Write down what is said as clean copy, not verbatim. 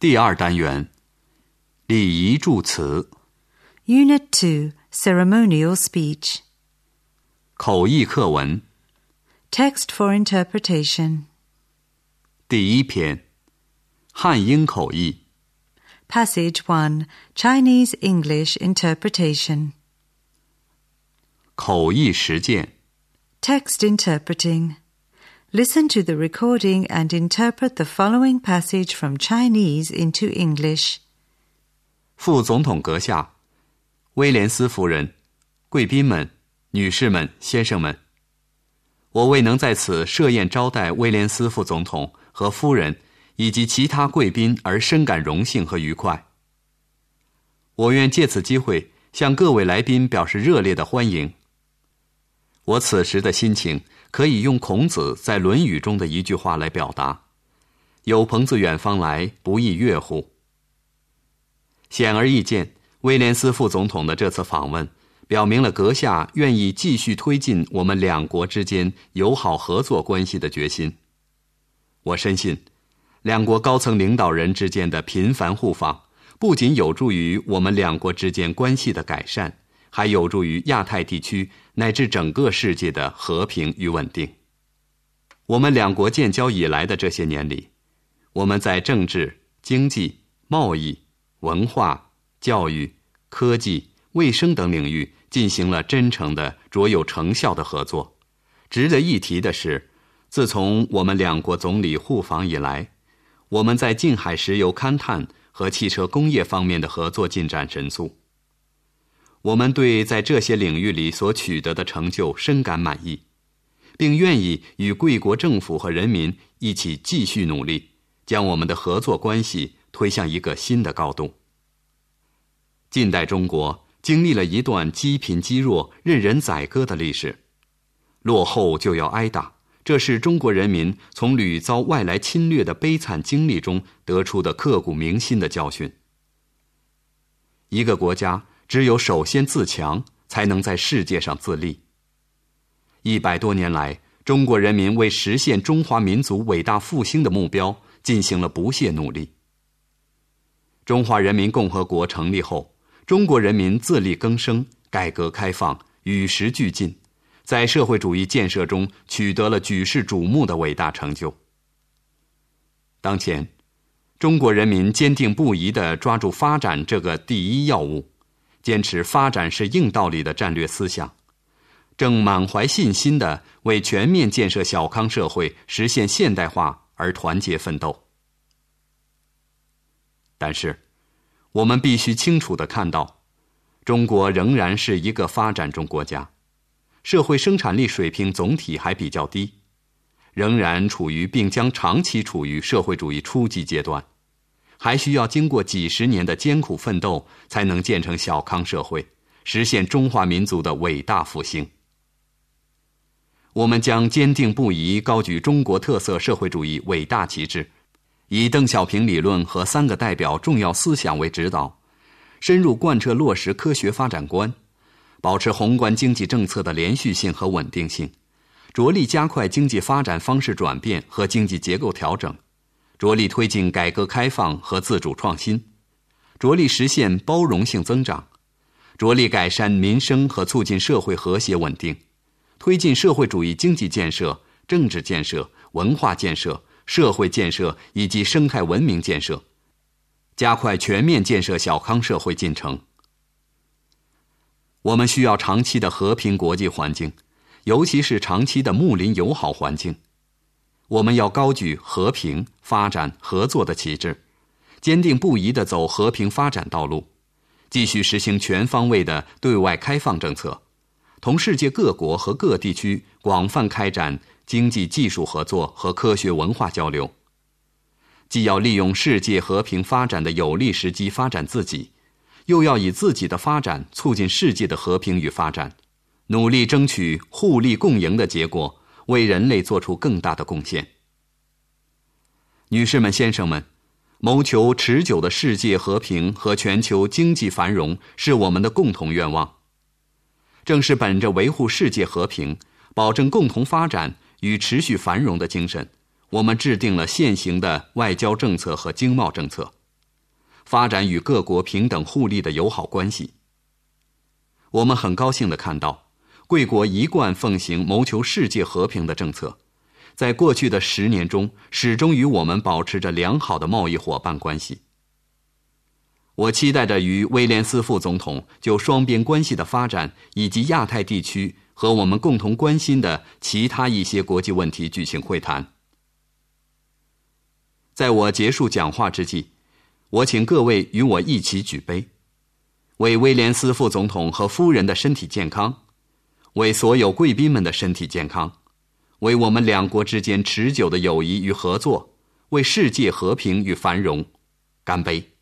第二单元，礼仪助词。 Unit 2, Ceremonial Speech. 口译课文。 Text for interpretation. 第一篇，汉英口译。 Passage 1, Chinese English Interpretation. 口译实践。 Text interpreting. Listen to the recording and interpret the following passage from Chinese into English. 副总统阁下，威廉斯夫人，贵宾们，女士们，先生们，我为能在此设宴招待威廉斯副总统和夫人以及其他贵宾而深感荣幸和愉快。我愿借此机会向各位来宾表示热烈的欢迎。我此时的心情可以用孔子在《论语》中的一句话来表达：有朋自远方来，不亦乐乎。显而易见，威廉斯副总统的这次访问表明了阁下愿意继续推进我们两国之间友好合作关系的决心。我深信，两国高层领导人之间的频繁互访不仅有助于我们两国之间关系的改善，还有助于亚太地区乃至整个世界的和平与稳定。我们两国建交以来的这些年里，我们在政治、经济、贸易、文化、教育、科技、卫生等领域进行了真诚的、卓有成效的合作。值得一提的是，自从我们两国总理互访以来，我们在近海石油勘探和汽车工业方面的合作进展神速。我们对在这些领域里所取得的成就深感满意，并愿意与贵国政府和人民一起继续努力，将我们的合作关系推向一个新的高度。近代中国经历了一段积贫积弱、任人宰割的历史，落后就要挨打，这是中国人民从屡遭外来侵略的悲惨经历中得出的刻骨铭心的教训。一个国家只有首先自强，才能在世界上自立。100多年来，中国人民为实现中华民族伟大复兴的目标进行了不懈努力。中华人民共和国成立后，中国人民自力更生，改革开放，与时俱进，在社会主义建设中取得了举世瞩目的伟大成就。当前，中国人民坚定不移地抓住发展这个第一要务，坚持发展是硬道理的战略思想，正满怀信心地为全面建设小康社会、实现现代化而团结奋斗。但是，我们必须清楚地看到，中国仍然是一个发展中国家，社会生产力水平总体还比较低，仍然处于并将长期处于社会主义初级阶段，还需要经过几十年的艰苦奋斗，才能建成小康社会，实现中华民族的伟大复兴。我们将坚定不移高举中国特色社会主义伟大旗帜，以邓小平理论和3个代表重要思想为指导，深入贯彻落实科学发展观，保持宏观经济政策的连续性和稳定性，着力加快经济发展方式转变和经济结构调整，着力推进改革开放和自主创新，着力实现包容性增长，着力改善民生和促进社会和谐稳定，推进社会主义经济建设、政治建设、文化建设、社会建设以及生态文明建设，加快全面建设小康社会进程。我们需要长期的和平国际环境，尤其是长期的睦邻友好环境。我们要高举和平、发展、合作的旗帜，坚定不移地走和平发展道路，继续实行全方位的对外开放政策，同世界各国和各地区广泛开展经济技术合作和科学文化交流。既要利用世界和平发展的有利时机发展自己，又要以自己的发展促进世界的和平与发展，努力争取互利共赢的结果，为人类做出更大的贡献。女士们、先生们，谋求持久的世界和平和全球经济繁荣是我们的共同愿望。正是本着维护世界和平、保证共同发展与持续繁荣的精神，我们制定了现行的外交政策和经贸政策， 发展与各国平等互利的友好关系。我们很高兴地看到，贵国一贯奉行谋求世界和平的政策，在过去的10年中，始终与我们保持着良好的贸易伙伴关系。我期待着与威廉斯副总统就双边关系的发展以及亚太地区和我们共同关心的其他一些国际问题举行会谈。在我结束讲话之际，我请各位与我一起举杯，为威廉斯副总统和夫人的身体健康，为所有贵宾们的身体健康，为我们两国之间持久的友谊与合作，为世界和平与繁荣，干杯！